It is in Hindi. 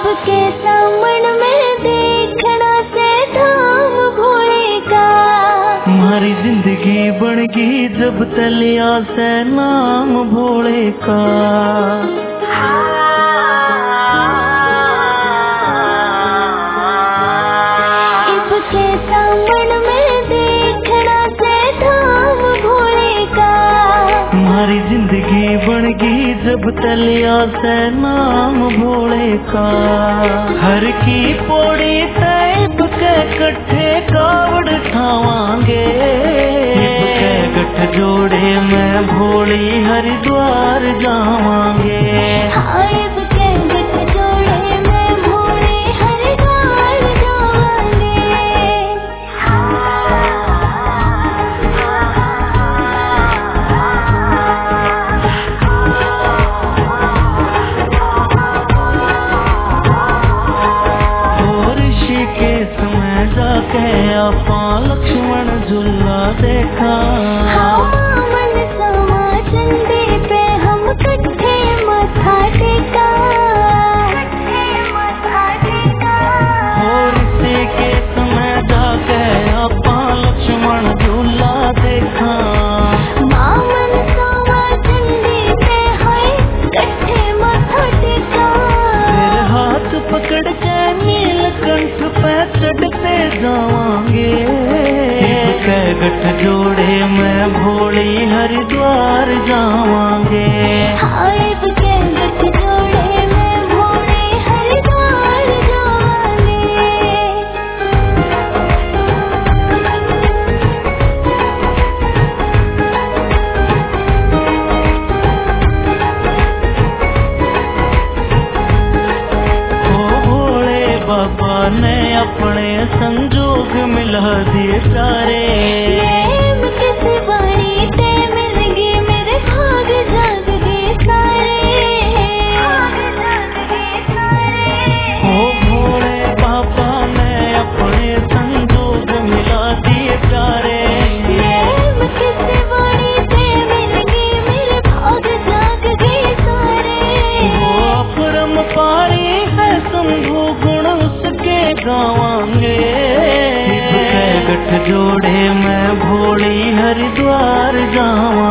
के सामन में देखना से धाम भोले का। हमारी जिंदगी बन गई जब तलिया से नाम भोले का। के सामन में देखना से धाम भोले का। हमारी जिंदगी बन गई जब तलिया से नाम भोले का। हर की पौड़ी तैब के कट्ठे कावड़ खावांगे। गठ जोड़े में भोली हरिद्वार जावांगे। आपा लक्ष्मण झूला देखा। मन समा चंदे पे हम कट्ठे मथा टेका। और इसी के समय जाके आपा लक्ष्मण झूला देखा। मन समा चंदे पे हम कट्ठे मथा टेका। फिर हाथ पकड़ के नीलकंठ पे चढ़ते जावांगे। गठ जोड़े में भोली हरिद्वार जावांगे। के गठ जोड़े में भोले हरिद्वार जावांगे। ओ भोले बाबा ने अपने संजोग मिला दिए सारे। गठ जोड़े में भोली हरिद्वार जावा।